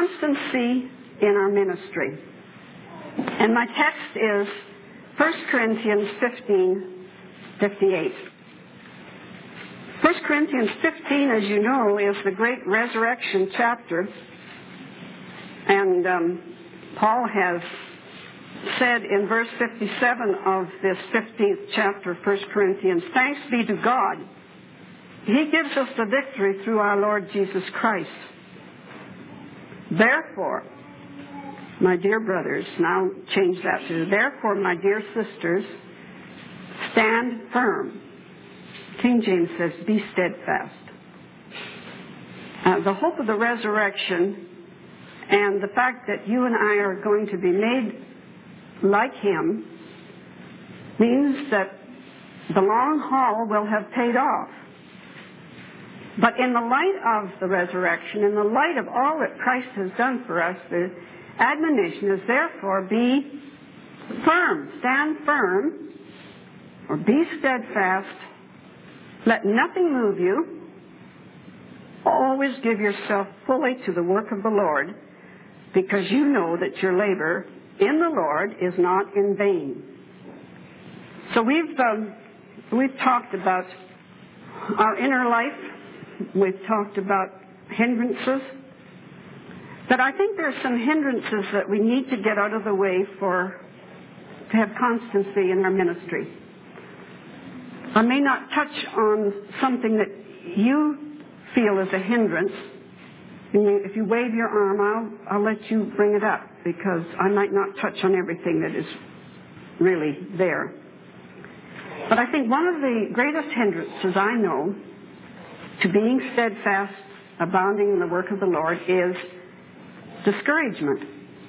constancy in our ministry. And my text is 1 Corinthians 15:58. 1 Corinthians 15, as you know, is the great resurrection chapter. And Paul has said in verse 57 of this 15th chapter of 1 Corinthians, "Thanks be to God. He gives us the victory through our Lord Jesus Christ. Therefore, my dear brothers," now change that to, "Therefore, my dear sisters, stand firm." King James says, "Be steadfast." The hope of the resurrection and the fact that you and I are going to be made like Him means that the long haul will have paid off. But in the light of the resurrection, in the light of all that Christ has done for us, the admonition is therefore be firm, stand firm, or be steadfast. Let nothing move you. Always give yourself fully to the work of the Lord, because you know that your labor in the Lord is not in vain. So we've talked about our inner life. We've talked about hindrances. But I think there are some hindrances that we need to get out of the way to have constancy in our ministry. I may not touch on something that you feel is a hindrance. And if you wave your arm, I'll let you bring it up, because I might not touch on everything that is really there. But I think one of the greatest hindrances I know to being steadfast, abounding in the work of the Lord, is discouragement.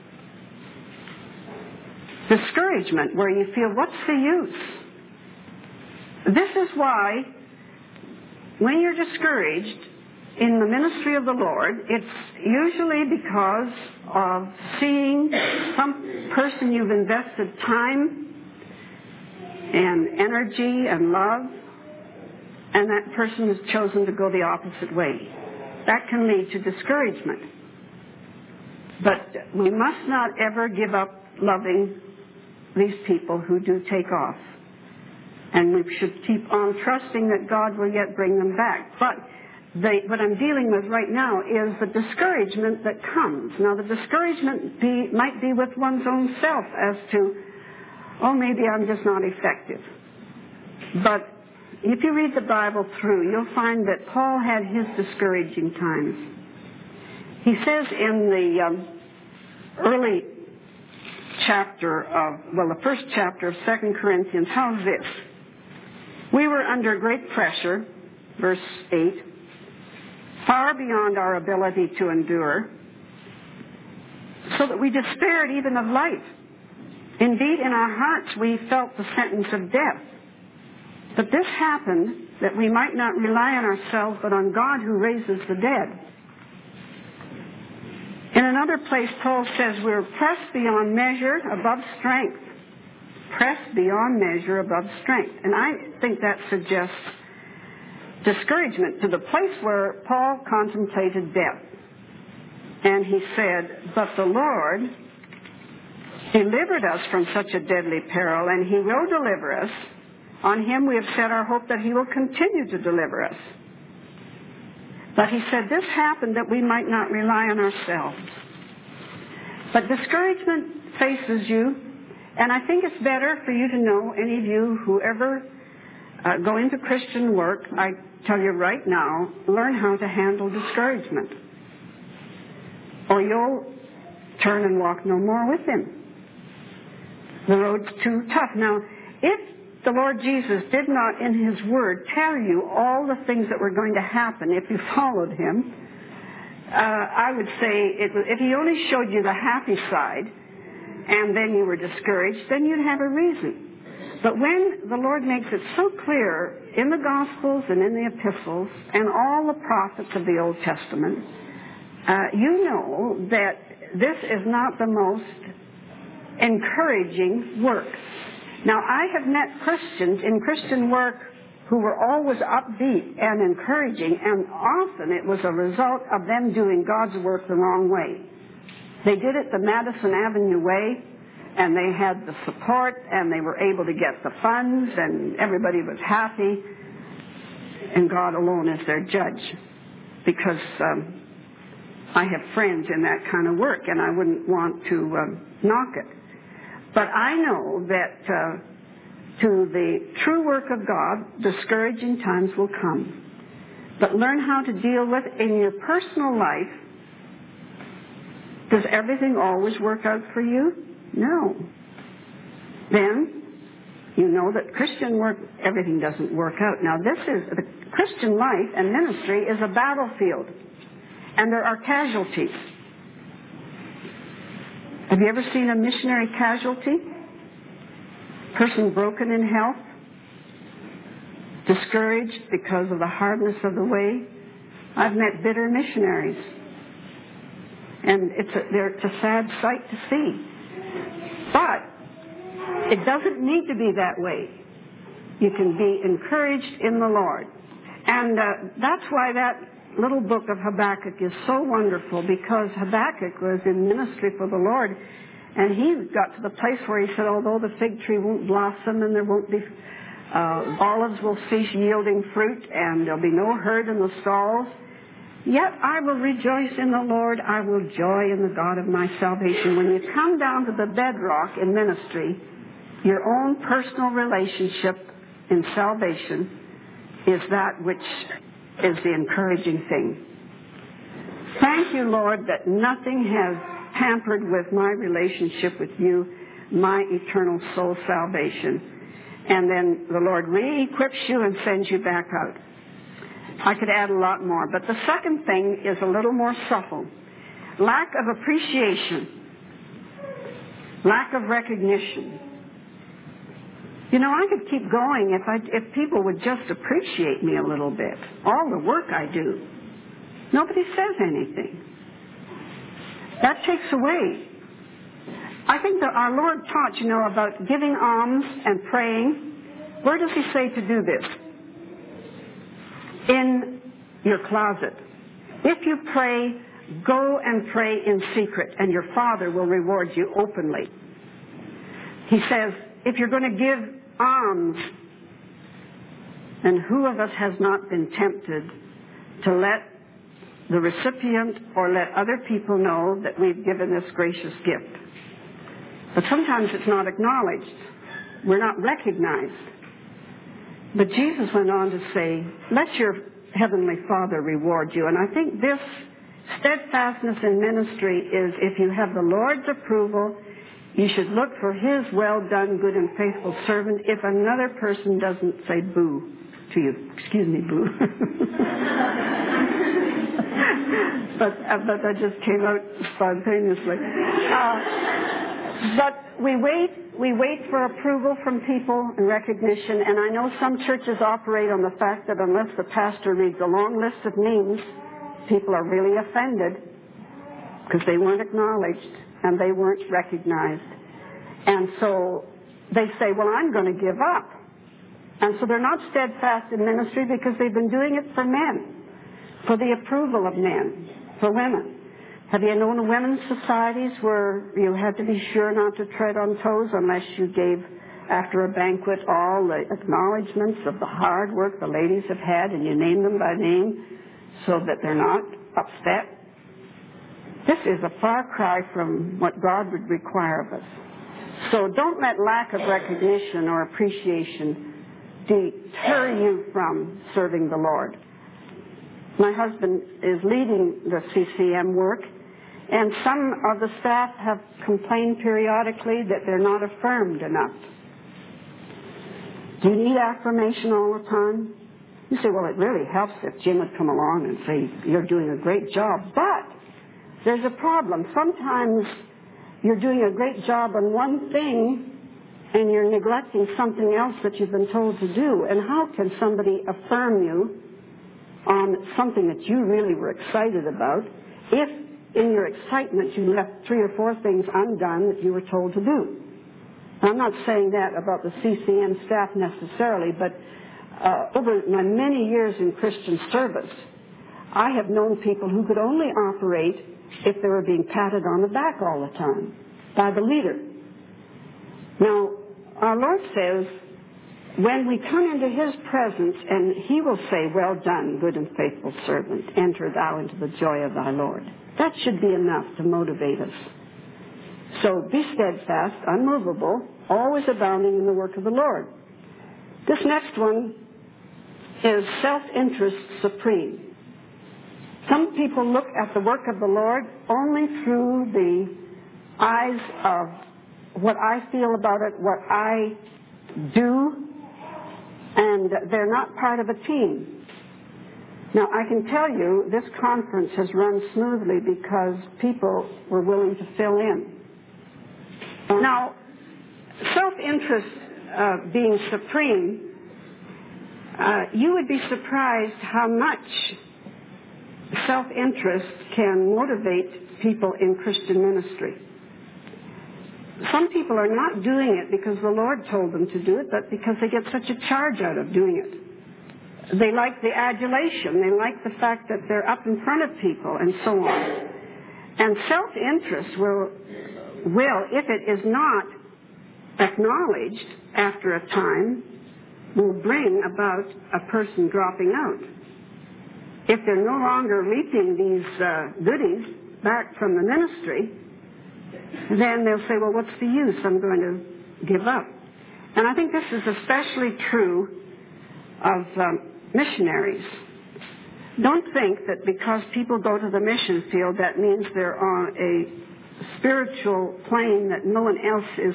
Discouragement, where you feel, what's the use? This is why, when you're discouraged in the ministry of the Lord, it's usually because of seeing some person you've invested time and energy and love, and that person has chosen to go the opposite way. That can lead to discouragement. But we must not ever give up loving these people who do take off. And we should keep on trusting that God will yet bring them back. But what I'm dealing with right now is the discouragement that comes. Now, the discouragement might be with one's own self as to, oh, maybe I'm just not effective. But if you read the Bible through, you'll find that Paul had his discouraging times. He says in the early chapter the first chapter of 2 Corinthians, how's this? "We were under great pressure," verse 8, "far beyond our ability to endure, so that we despaired even of life. Indeed, in our hearts we felt the sentence of death. But this happened that we might not rely on ourselves, but on God who raises the dead." In another place, Paul says we're pressed beyond measure, above strength. Pressed beyond measure, above strength. And I think that suggests discouragement to the place where Paul contemplated death. And he said, "But the Lord delivered us from such a deadly peril, and He will deliver us. On Him we have set our hope that He will continue to deliver us." But he said, this happened that we might not rely on ourselves. But discouragement faces you, and I think it's better for you to know, any of you who ever go into Christian work, I tell you right now, learn how to handle discouragement, or you'll turn and walk no more with Him. The road's too tough. Now, if the Lord Jesus did not in His Word tell you all the things that were going to happen if you followed Him, I would say if He only showed you the happy side and then you were discouraged, then you'd have a reason. But when the Lord makes it so clear in the Gospels and in the epistles and all the prophets of the Old Testament, you know that this is not the most encouraging work. Now, I have met Christians in Christian work who were always upbeat and encouraging, and often it was a result of them doing God's work the wrong way. They did it the Madison Avenue way, and they had the support, and they were able to get the funds, and everybody was happy, and God alone is their judge. Because I have friends in that kind of work, and I wouldn't want to knock it. But I know that to the true work of God, discouraging times will come. But learn how to deal with it in your personal life. Does everything always work out for you? No. Then you know that Christian work, everything doesn't work out. Now the Christian life and ministry is a battlefield. And there are casualties. Have you ever seen a missionary casualty? Person broken in health, discouraged because of the hardness of the way. I've met bitter missionaries. And it's a sad sight to see. But it doesn't need to be that way. You can be encouraged in the Lord. And that's why that little book of Habakkuk is so wonderful, because Habakkuk was in ministry for the Lord, and he got to the place where he said, although the fig tree won't blossom and there won't be olives will cease yielding fruit and there'll be no herd in the stalls, yet I will rejoice in the Lord, I will joy in the God of my salvation. When you come down to the bedrock in ministry, your own personal relationship in salvation is that which is the encouraging thing. Thank you, Lord, that nothing has hampered with my relationship with you, my eternal soul salvation. And then the Lord re-equips you and sends you back out. I could add a lot more, but the second thing is a little more subtle. Lack of appreciation. Lack of recognition. You know, I could keep going if people would just appreciate me a little bit. All the work I do. Nobody says anything. That takes away. I think that our Lord taught, you know, about giving alms and praying. Where does he say to do this? In your closet. If you pray, go and pray in secret, and your Father will reward you openly. He says, if you're going to give alms, and who of us has not been tempted to let the recipient or let other people know that we've given this gracious gift? But sometimes it's not acknowledged. We're not recognized. But Jesus went on to say, let your heavenly Father reward you. And I think this steadfastness in ministry is, if you have the Lord's approval, you should look for his well done, good and faithful servant if another person doesn't say boo to you. Excuse me, boo. but that just came out spontaneously. But we wait for approval from people and recognition, and I know some churches operate on the fact that unless the pastor reads a long list of names, people are really offended because they weren't acknowledged and they weren't recognized. And so they say, well, I'm going to give up. And so they're not steadfast in ministry because they've been doing it for men, for the approval of men, for women. Have you known women's societies where you had to be sure not to tread on toes unless you gave, after a banquet, all the acknowledgments of the hard work the ladies have had, and you name them by name so that they're not upset? This is a far cry from what God would require of us. So don't let lack of recognition or appreciation deter you from serving the Lord. My husband is leading the CCM work, and some of the staff have complained periodically that they're not affirmed enough. Do you need affirmation all the time? You say, well, it really helps if Jim would come along and say, you're doing a great job. But there's a problem. Sometimes you're doing a great job on one thing and you're neglecting something else that you've been told to do. And how can somebody affirm you on something that you really were excited about if in your excitement you left 3 or 4 things undone that you were told to do? I'm not saying that about the CCM staff necessarily, but over my many years in Christian service, I have known people who could only operate if they were being patted on the back all the time by the leader. Now, our Lord says, when we come into His presence, and He will say, well done, good and faithful servant, enter thou into the joy of thy Lord. That should be enough to motivate us. So be steadfast, unmovable, always abounding in the work of the Lord. This next one is self-interest supreme. Some people look at the work of the Lord only through the eyes of what I feel about it, what I do, and they're not part of a team. Now, I can tell you this conference has run smoothly because people were willing to fill in. Now, self-interest being supreme, you would be surprised how much self-interest can motivate people in Christian ministry. Some people are not doing it because the Lord told them to do it, but because they get such a charge out of doing it. They like the adulation. They like the fact that they're up in front of people and so on. And self-interest will, if it is not acknowledged after a time, will bring about a person dropping out. If they're no longer reaping these goodies back from the ministry, then they'll say, well, what's the use? I'm going to give up. And I think this is especially true of missionaries. Don't think that because people go to the mission field, that means they're on a spiritual plane that no one else is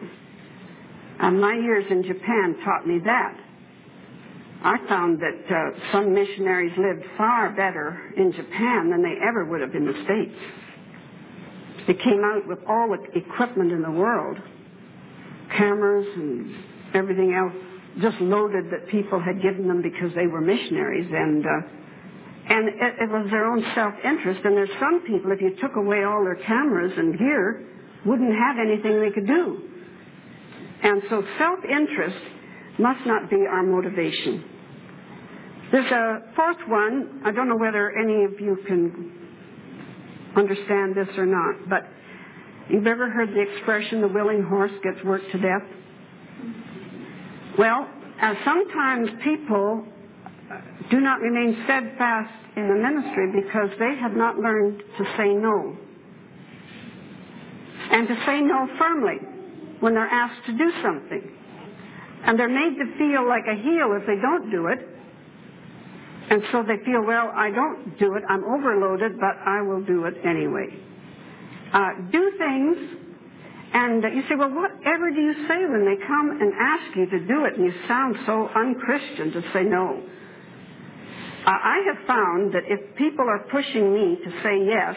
on. My years in Japan taught me that. I found that some missionaries lived far better in Japan than they ever would have in the States. They came out with all the equipment in the world, cameras and everything else, just loaded that people had given them because they were missionaries, and it was their own self-interest. And there's some people, if you took away all their cameras and gear, wouldn't have anything they could do. And so self-interest must not be our motivation. There's a fourth one. I don't know whether any of you can understand this or not, but you've ever heard the expression, the willing horse gets worked to death? Well, sometimes people do not remain steadfast in the ministry because they have not learned to say no. And to say no firmly when they're asked to do something. And they're made to feel like a heel if they don't do it. And so they feel, well, I don't do it, I'm overloaded, but I will do it anyway. Do things, and you say, well, whatever do you say when they come and ask you to do it, and you sound so unchristian to say no? I have found that if people are pushing me to say yes,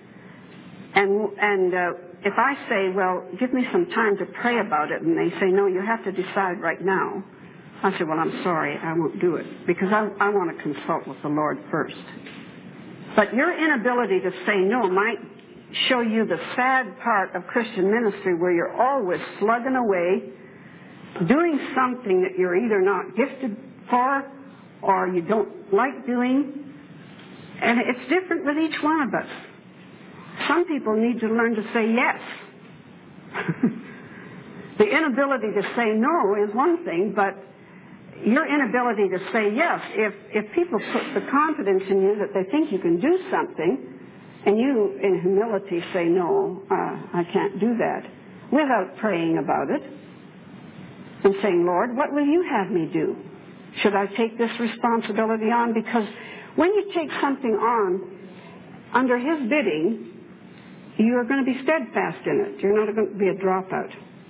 and if I say, well, give me some time to pray about it, and they say, no, you have to decide right now, I say, well, I'm sorry, I won't do it, because I want to consult with the Lord first. But your inability to say no might show you the sad part of Christian ministry, where you're always slugging away, doing something that you're either not gifted for or you don't like doing. And it's different with each one of us. Some people need to learn to say yes. The inability to say no is one thing, but your inability to say yes, if people put the confidence in you that they think you can do something, and you in humility say, no, I can't do that, without praying about it, and saying, Lord, what will you have me do? Should I take this responsibility on? Because when you take something on under His bidding, you are going to be steadfast in it. You're not going to be a dropout.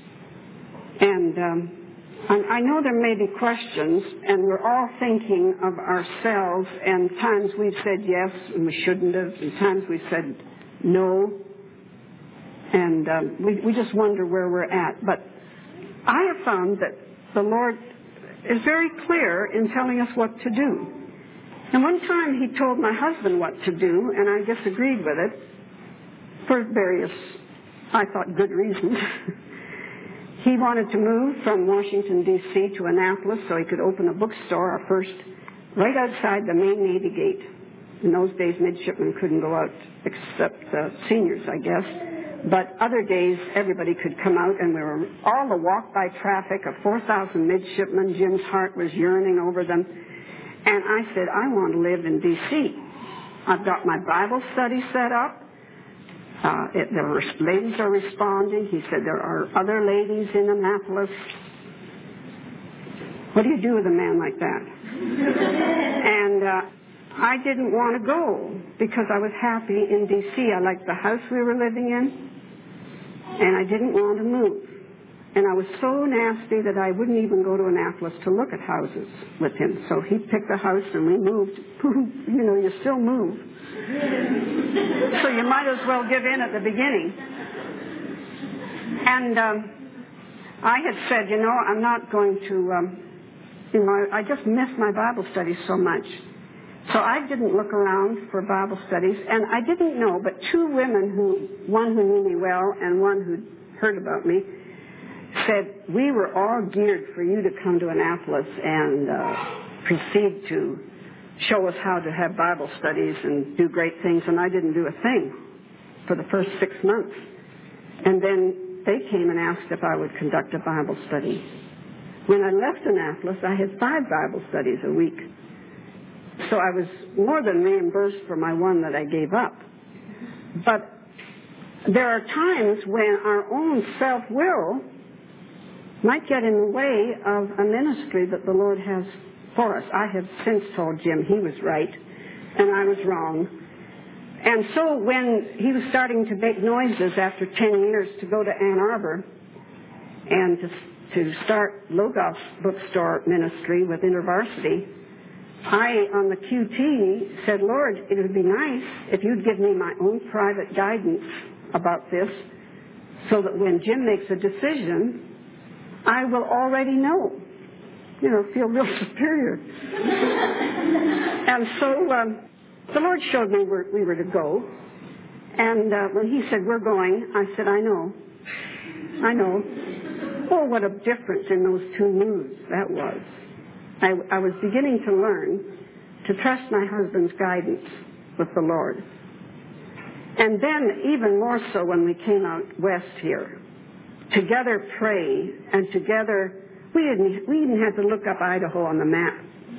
And I know there may be questions, and we're all thinking of ourselves, and times we've said yes and we shouldn't have, and times we've said no, and we just wonder where we're at. But I have found that the Lord is very clear in telling us what to do. And one time He told my husband what to do, and I disagreed with it for various, I thought, good reasons. He wanted to move from Washington, D.C. to Annapolis so he could open a bookstore, our first, right outside the main Navy gate. In those days, midshipmen couldn't go out except seniors, I guess. But other days, everybody could come out, and we were all the walk-by traffic of 4,000 midshipmen. Jim's heart was yearning over them. And I said, I want to live in D.C. I've got my Bible study set up. Ladies are responding. He said, there are other ladies in Annapolis. What do you do with a man like that? And I didn't want to go because I was happy in D.C. I liked the house we were living in, and I didn't want to move. And I was so nasty that I wouldn't even go to Annapolis to look at houses with him. So he picked a house and we moved. You know, you still move. So you might as well give in at the beginning. And I had said, you know, I'm not going to, I just miss my Bible studies so much. So I didn't look around for Bible studies. And I didn't know, but two women, one who knew me well and one who heard about me, said, we were all geared for you to come to Annapolis and proceed to show us how to have Bible studies and do great things, and I didn't do a thing for the first 6 months. And then they came and asked if I would conduct a Bible study. When I left Annapolis, I had 5 Bible studies a week. So I was more than reimbursed for my one that I gave up. But there are times when our own self-will might get in the way of a ministry that the Lord has for us. I have since told Jim he was right and I was wrong. And so when he was starting to make noises after 10 years to go to Ann Arbor and to start Logos bookstore ministry with InterVarsity, I, on the QT, said, Lord, it would be nice if you'd give me my own private guidance about this so that when Jim makes a decision, I will already know, feel real superior. And so the Lord showed me where we were to go. And when he said, we're going, I said, I know. Oh, what a difference in those 2 moves that was. I was beginning to learn to trust my husband's guidance with the Lord. And then even more so when we came out west here. Together pray, and together, we even had to look up Idaho on the map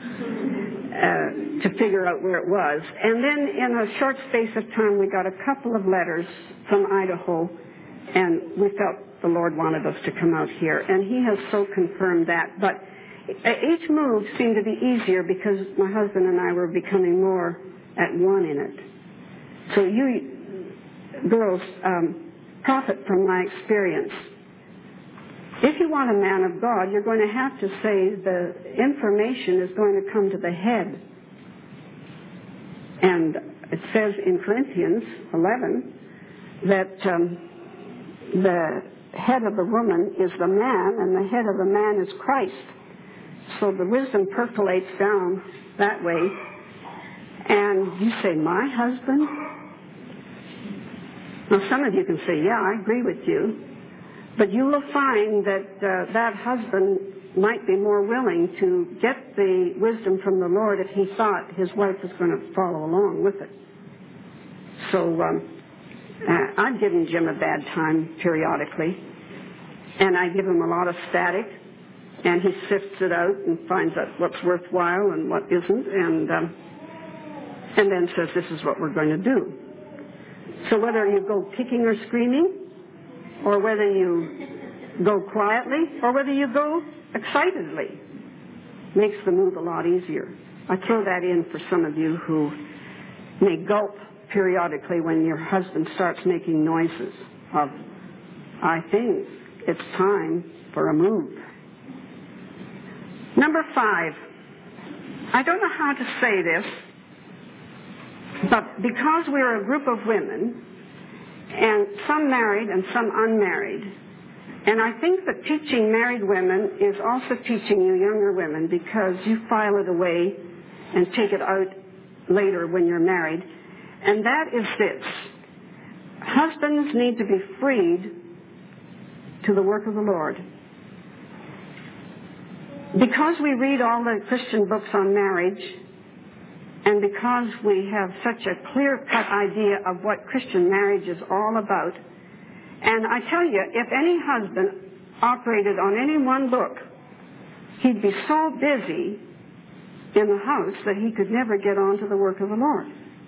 to figure out where it was. And then in a short space of time, we got a couple of letters from Idaho, and we felt the Lord wanted us to come out here. And he has so confirmed that. But each move seemed to be easier because my husband and I were becoming more at one in it. So you girls profit from my experience. If you want a man of God, you're going to have to say the information is going to come to the head. And it says in Corinthians 11 that the head of the woman is the man and the head of the man is Christ. So the wisdom percolates down that way. And you say, my husband? Now some of you can say, yeah, I agree with you. But you will find that that husband might be more willing to get the wisdom from the Lord if he thought his wife was going to follow along with it. So I've given Jim a bad time periodically, and I give him a lot of static, and he sifts it out and finds out what's worthwhile and what isn't, and then says, this is what we're going to do. So whether you go kicking or screaming, or whether you go quietly, or whether you go excitedly, makes the move a lot easier. I throw that in for some of you who may gulp periodically when your husband starts making noises of, I think it's time for a move. Number 5, I don't know how to say this, but because we're a group of women, and some married and some unmarried. And I think that teaching married women is also teaching you younger women because you file it away and take it out later when you're married. And that is this. Husbands need to be freed to the work of the Lord. Because we read all the Christian books on marriage, and because we have such a clear-cut idea of what Christian marriage is all about. And I tell you, if any husband operated on any one book, he'd be so busy in the house that he could never get on to the work of the Lord.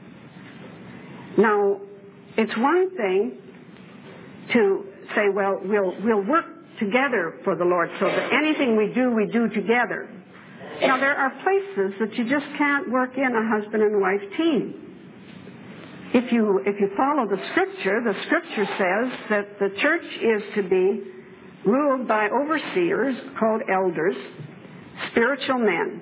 Now, it's one thing to say, well, we'll work together for the Lord so that anything we do together. Now, there are places that you just can't work in a husband and wife team. If you follow the Scripture says that the church is to be ruled by overseers called elders, spiritual men.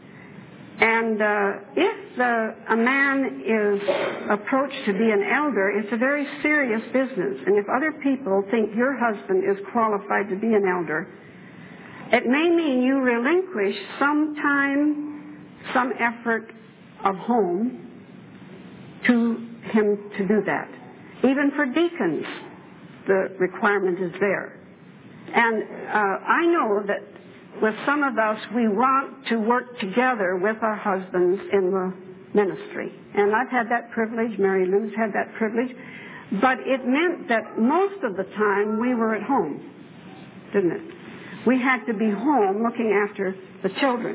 And if a man is approached to be an elder, it's a very serious business. And if other people think your husband is qualified to be an elder, it may mean you relinquish some time, some effort of home to him to do that. Even for deacons, the requirement is there. And I know that with some of us, we want to work together with our husbands in the ministry. And I've had that privilege. Mary Lou's had that privilege. But it meant that most of the time we were at home, didn't it? We had to be home looking after the children.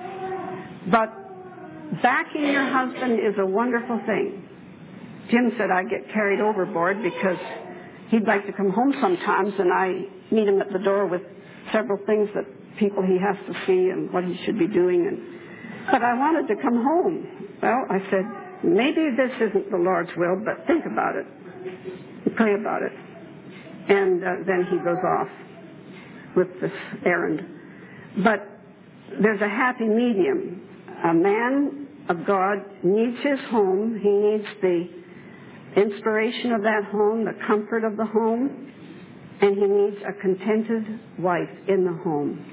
But backing your husband is a wonderful thing. Jim said I get carried overboard because he'd like to come home sometimes, and I meet him at the door with several things that people he has to see and what he should be doing. But I wanted to come home. Well, I said, maybe this isn't the Lord's will, but think about it. Pray about it. And then he goes off with this errand. But there's a happy medium. A man of God needs his home. He needs the inspiration of that home, the comfort of the home, and he needs a contented wife in the home.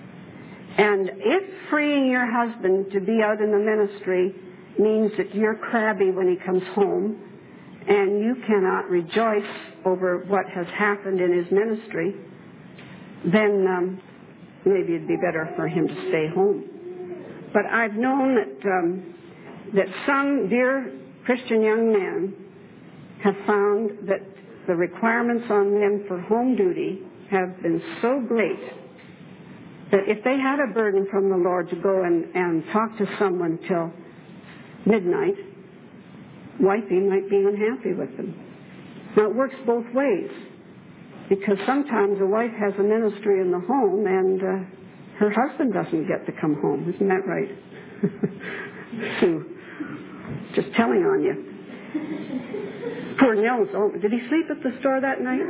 And if freeing your husband to be out in the ministry means that you're crabby when he comes home and you cannot rejoice over what has happened in his ministry, then maybe it'd be better for him to stay home. But I've known that some dear Christian young men have found that the requirements on them for home duty have been so great that if they had a burden from the Lord to go and talk to someone till midnight, wifey might be unhappy with them. Now, it works both ways, because sometimes a wife has a ministry in the home and her husband doesn't get to come home. Isn't that right? Sue, just telling on you. Poor Nils, did he sleep at the store that night?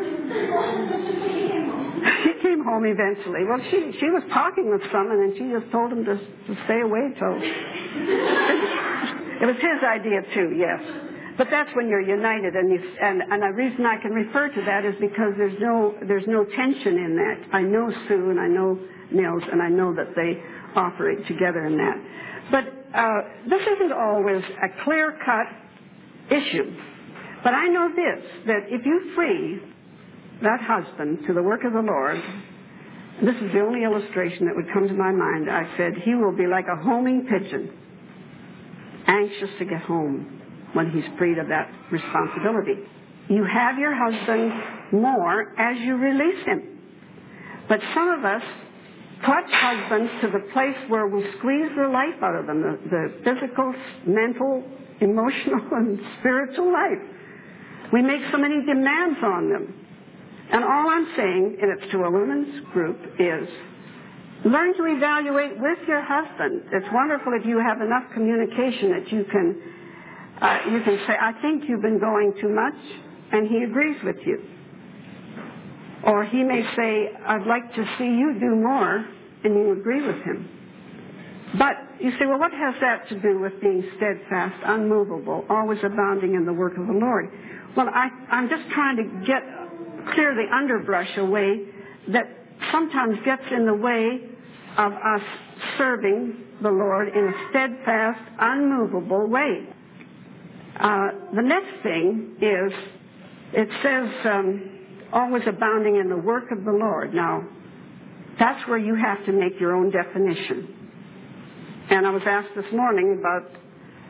He came home eventually. Well, she was talking with someone, and she just told him to stay away till... It was his idea, too, yes. But that's when you're united, and the reason I can refer to that is because there's no tension in that. I know Sue, and I know Nils, and I know that they operate together in that. But this isn't always a clear-cut issue. But I know this, that if you free that husband to the work of the Lord, this is the only illustration that would come to my mind. I said, he will be like a homing pigeon, anxious to get home when he's freed of that responsibility. You have your husband more as you release him. But some of us clutch husbands to the place where we squeeze the life out of them, the physical, mental, emotional, and spiritual life. We make so many demands on them. And all I'm saying, and it's to a women's group, is learn to evaluate with your husband. It's wonderful if you have enough communication that you can say, I think you've been going too much, and he agrees with you. Or he may say, I'd like to see you do more, and you agree with him. But you say, well, what has that to do with being steadfast, unmovable, always abounding in the work of the Lord? Well, I'm just trying to clear the underbrush away that sometimes gets in the way of us serving the Lord in a steadfast, unmovable way. The next thing is, it says, always abounding in the work of the Lord. Now, that's where you have to make your own definition. And I was asked this morning about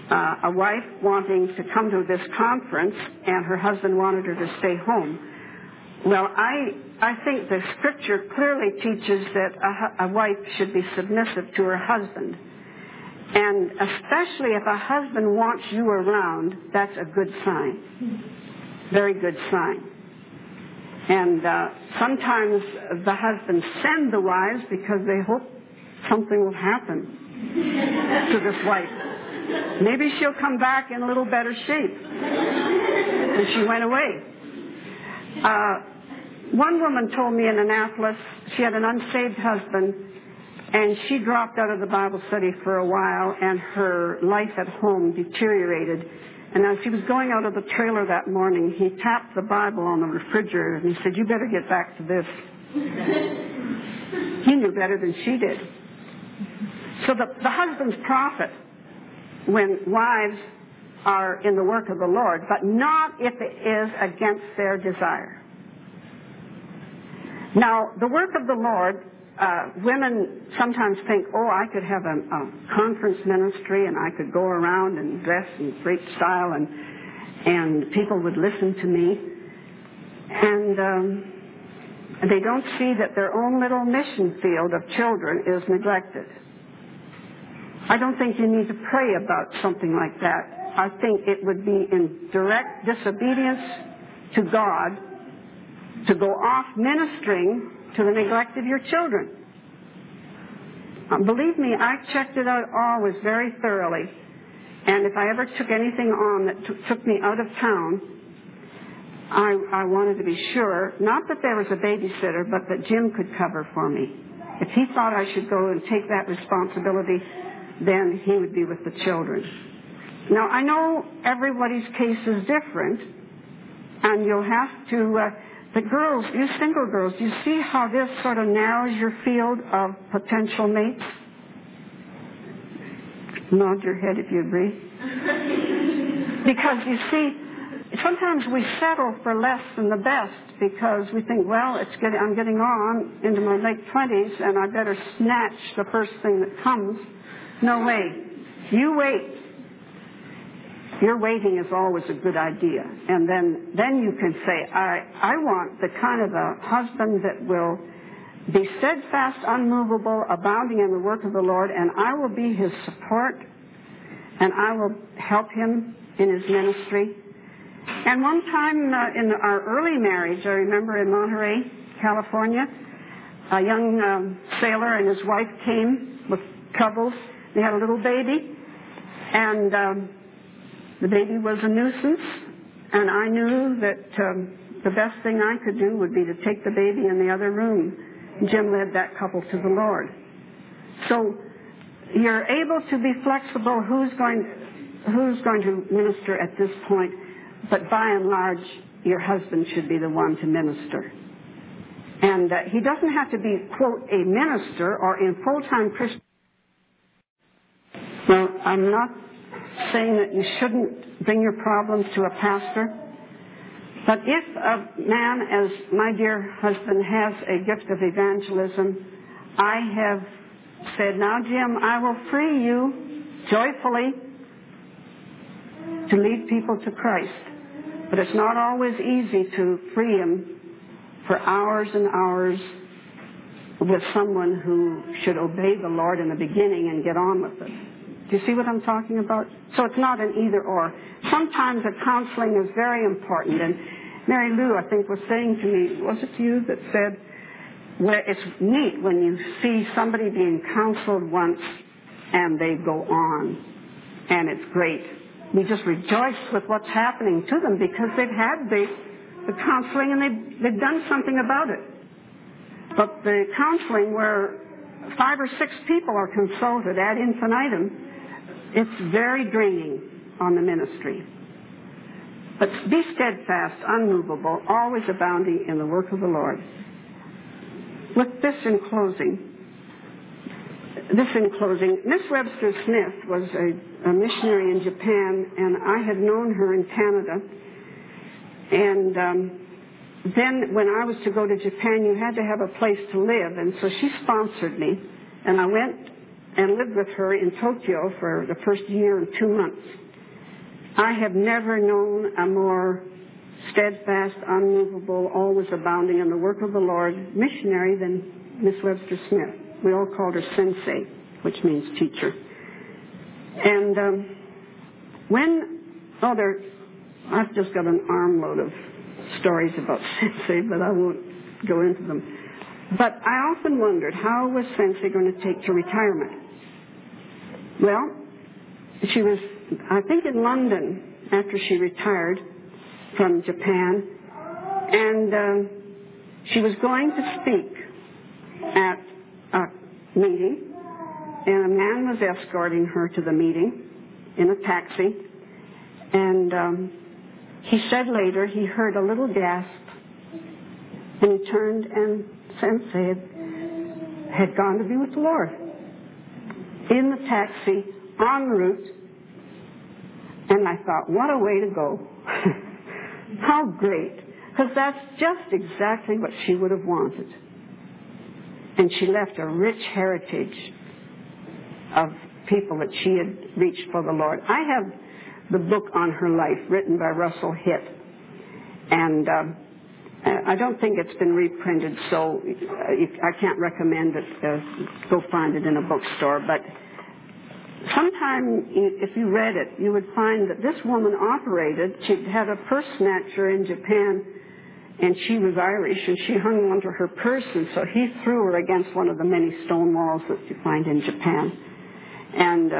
a wife wanting to come to this conference, and her husband wanted her to stay home. Well, I think the Scripture clearly teaches that a wife should be submissive to her husband. And especially if a husband wants you around, that's a good sign. Very good sign. And sometimes the husbands send the wives because they hope something will happen to this wife. Maybe she'll come back in a little better shape than she went away. One woman told me in Annapolis she had an unsaved husband, and she dropped out of the Bible study for a while, and her life at home deteriorated. And as she was going out of the trailer that morning, he tapped the Bible on the refrigerator, and he said, "You better get back to this." He knew better than she did. So the husbands profit when wives are in the work of the Lord, but not if it is against their desire. Now, the work of the Lord, women sometimes think, oh, I could have a conference ministry and I could go around and dress in great style and people would listen to me. And they don't see that their own little mission field of children is neglected. I don't think you need to pray about something like that. I think it would be in direct disobedience to God to go off ministering to the neglect of your children. Believe me, I checked it out always very thoroughly. And if I ever took anything on that took me out of town, I wanted to be sure, not that there was a babysitter, but that Jim could cover for me. If he thought I should go and take that responsibility, then he would be with the children. Now, I know everybody's case is different, and you'll have to... the girls, you single girls, do you see how this sort of narrows your field of potential mates? Nod your head if you agree. Because you see, sometimes we settle for less than the best because we think, well, I'm getting on into my late 20s and I better snatch the first thing that comes. No way. You wait. Your waiting is always a good idea. And then you can say, I want the kind of a husband that will be steadfast, unmovable, abounding in the work of the Lord, and I will be his support, and I will help him in his ministry. And one time in our early marriage, I remember in Monterey, California, a young sailor and his wife came with troubles. They had a little baby, and the baby was a nuisance, and I knew that the best thing I could do would be to take the baby in the other room. Jim led that couple to the Lord. So you're able to be flexible who's going to minister at this point, but by and large, your husband should be the one to minister. And he doesn't have to be, quote, a minister or in full-time Christian. Well, I'm not saying that you shouldn't bring your problems to a pastor, but if a man, as my dear husband, has a gift of evangelism, I have said, now, Jim, I will free you joyfully to lead people to Christ. But it's not always easy to free him for hours and hours with someone who should obey the Lord in the beginning and get on with it. Do you see what I'm talking about? So it's not an either-or. Sometimes the counseling is very important. And Mary Lou, I think, was saying to me, was it you that said, well, it's neat when you see somebody being counseled once and they go on. And it's great. We just rejoice with what's happening to them because they've had the counseling and they've done something about it. But the counseling where 5 or 6 people are consulted ad infinitum, it's very draining on the ministry. But be steadfast, unmovable, always abounding in the work of the Lord. With this in closing, Miss Webster Smith was a missionary in Japan, and I had known her in Canada. And then when I was to go to Japan, you had to have a place to live, and so she sponsored me. And I went and lived with her in Tokyo for the first year and 2 months. I have never known a more steadfast, unmovable, always abounding in the work of the Lord missionary than Miss Webster Smith. We all called her Sensei, which means teacher. And I've just got an armload of stories about Sensei, but I won't go into them. But I often wondered, how was Sensei going to take to retirement? Well, she was, I think, in London after she retired from Japan, and she was going to speak at a meeting, and a man was escorting her to the meeting in a taxi, and he said later he heard a little gasp, and he turned, and Sensei had gone to be with the Lord in the taxi en route. And I thought, what a way to go. How great. Because that's just exactly what she would have wanted. And she left a rich heritage of people that she had reached for the Lord. I have the book on her life written by Russell Hitt. And I don't think it's been reprinted, so I can't recommend it. Go find it in a bookstore. But sometime, if you read it, you would find that this woman operated. She'd had a purse snatcher in Japan, and she was Irish, and she hung onto her purse, and so he threw her against one of the many stone walls that you find in Japan. And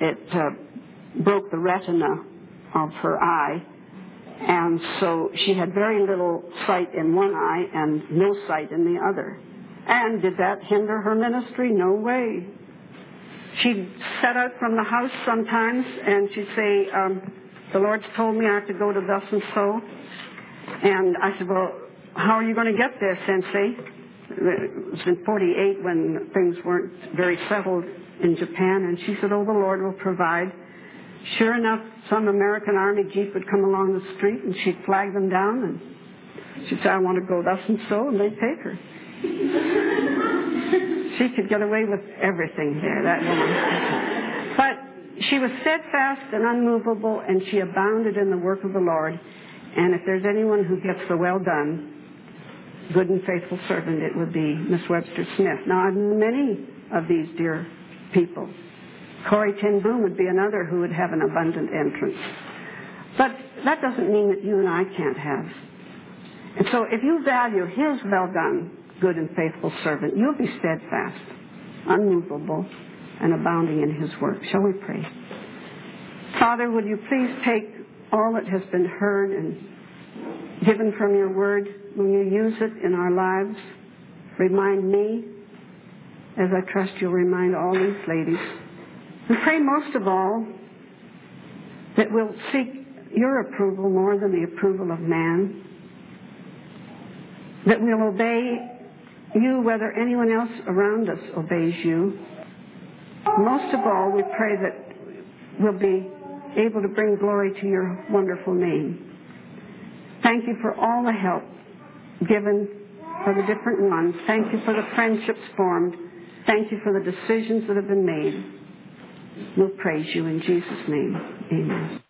it broke the retina of her eye, and so she had very little sight in one eye and no sight in the other. And did that hinder her ministry? No way. She'd set out from the house sometimes, and she'd say, the Lord's told me I have to go to thus and so. And I said, well, how are you going to get there, Sensei? It was in 48 when things weren't very settled in Japan. And she said, oh, the Lord will provide. Sure enough, some American Army jeep would come along the street, and she'd flag them down, and she'd say, I want to go thus and so, and they'd take her. She could get away with everything there, that woman. But she was steadfast and unmovable, and she abounded in the work of the Lord. And if there's anyone who gets the well done, good and faithful servant, it would be Miss Webster Smith. Now, I've known many of these dear people. Corrie ten Boom would be another who would have an abundant entrance. But that doesn't mean that you and I can't have. And so if you value his well done, good and faithful servant, you'll be steadfast, unmovable, and abounding in his work. Shall we pray? Father, would you please take all that has been heard and given from your word, when you use it in our lives, remind me, as I trust you'll remind all these ladies. And pray most of all that we'll seek your approval more than the approval of man, that we'll obey you whether anyone else around us obeys you. Most of all, we pray that we'll be able to bring glory to your wonderful name. Thank you for all the help given for the different ones. Thank you for the friendships formed. Thank you for the decisions that have been made. We'll praise you in Jesus' name. Amen.